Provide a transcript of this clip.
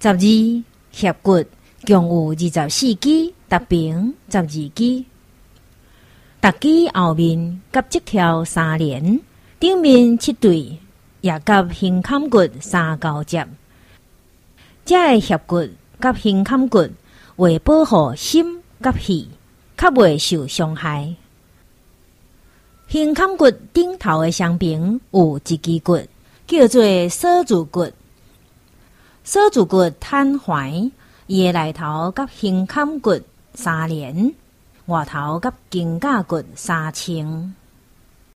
12肋骨共有24支，逐边12支。逐支后面甲这条3连，顶面7对，也甲胸坎骨3交接。这个肋骨甲胸坎骨为保护心甲肺，较袂受伤害。胸坎骨顶头的上边有一支骨，叫做锁住骨。锁住骨摊怀，伊的内头甲胸坎骨3连，外头甲肩胛骨3清。